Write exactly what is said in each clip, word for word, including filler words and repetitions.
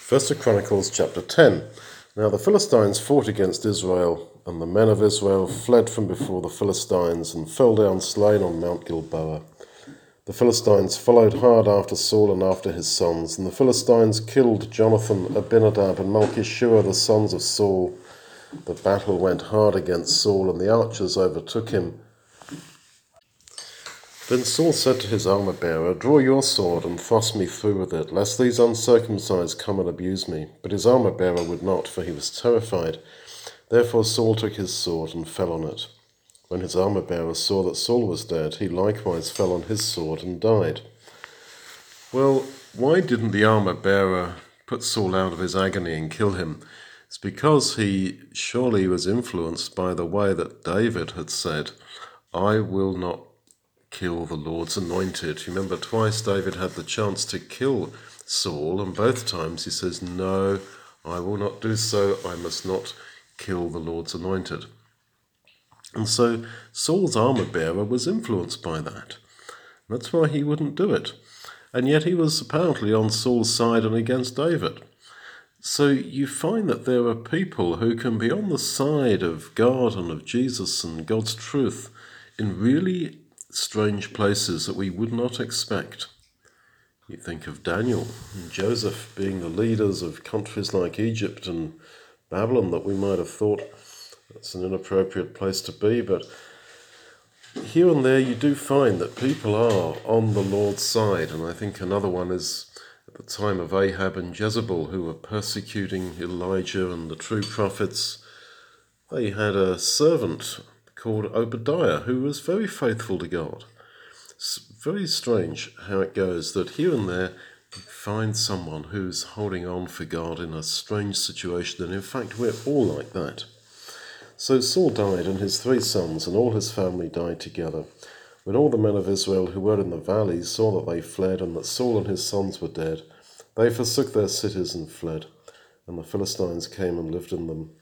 First Chronicles chapter ten. Now the Philistines fought against Israel, and the men of Israel fled from before the Philistines and fell down slain on Mount Gilboa. The Philistines followed hard after Saul and after his sons, and the Philistines killed Jonathan, Abinadab, and Malchishua, the sons of Saul. The battle went hard against Saul, and the archers overtook him. Then Saul said to his armor-bearer, "Draw your sword and thrust me through with it, lest these uncircumcised come and abuse me." But his armor-bearer would not, for he was terrified. Therefore Saul took his sword and fell on it. When his armor-bearer saw that Saul was dead, he likewise fell on his sword and died. Well, why didn't the armor-bearer put Saul out of his agony and kill him? It's because he surely was influenced by the way that David had said, "I will not kill the Lord's anointed." You remember twice David had the chance to kill Saul, and both times he says, "No, I will not do so. I must not kill the Lord's anointed." And so Saul's armor-bearer was influenced by that. That's why he wouldn't do it. And yet he was apparently on Saul's side and against David. So you find that there are people who can be on the side of God and of Jesus and God's truth in really strange places that we would not expect. You think of Daniel and Joseph being the leaders of countries like Egypt and Babylon that we might have thought that's an inappropriate place to be, but here and there you do find that people are on the Lord's side. And I think another one is at the time of Ahab and Jezebel, who were persecuting Elijah and the true prophets. They had a servant called Obadiah, who was very faithful to God. It's very strange how it goes that here and there you find someone who's holding on for God in a strange situation, and in fact we're all like that. So Saul died, and his three sons and all his family died together. When all the men of Israel who were in the valleys saw that they fled, and that Saul and his sons were dead, they forsook their cities and fled, and the Philistines came and lived in them.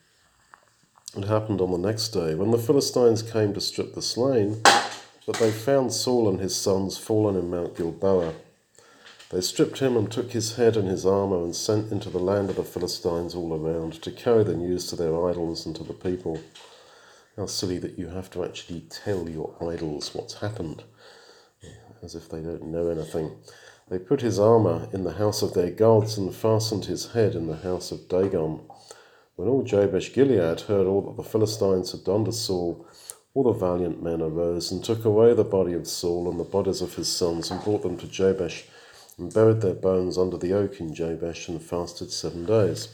It happened on the next day, when the Philistines came to strip the slain, that they found Saul and his sons fallen in Mount Gilboa. They stripped him and took his head and his armor and sent into the land of the Philistines all around to carry the news to their idols and to the people. How silly that you have to actually tell your idols what's happened, as if they don't know anything. They put his armor in the house of their gods and fastened his head in the house of Dagon. When all Jabesh Gilead heard all that the Philistines had done to Saul, all the valiant men arose and took away the body of Saul and the bodies of his sons and brought them to Jabesh and buried their bones under the oak in Jabesh and fasted seven days.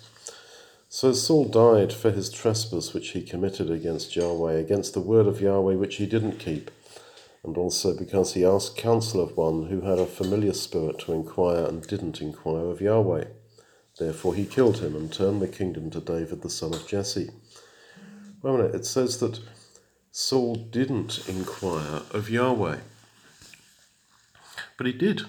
So Saul died for his trespass which he committed against Yahweh, against the word of Yahweh which he didn't keep, and also because he asked counsel of one who had a familiar spirit to inquire and didn't inquire of Yahweh. Therefore he killed him and turned the kingdom to David the son of Jesse. Wait a minute, it says that Saul didn't inquire of Yahweh. But he did.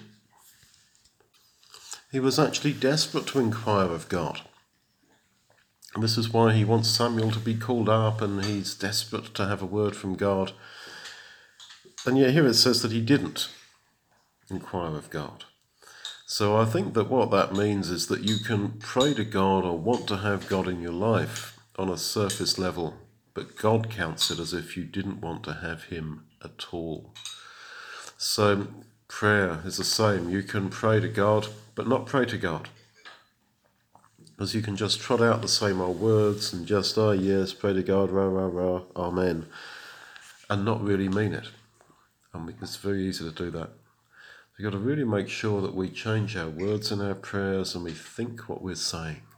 He was actually desperate to inquire of God. And this is why he wants Samuel to be called up, and he's desperate to have a word from God. And yet here it says that he didn't inquire of God. So I think that what that means is that you can pray to God or want to have God in your life on a surface level, but God counts it as if you didn't want to have him at all. So prayer is the same. You can pray to God, but not pray to God. Because you can just trot out the same old words and just, oh yes, pray to God, rah, rah, rah, amen, and not really mean it. And it's very easy to do that. We've got to really make sure that we change our words in our prayers and we think what we're saying.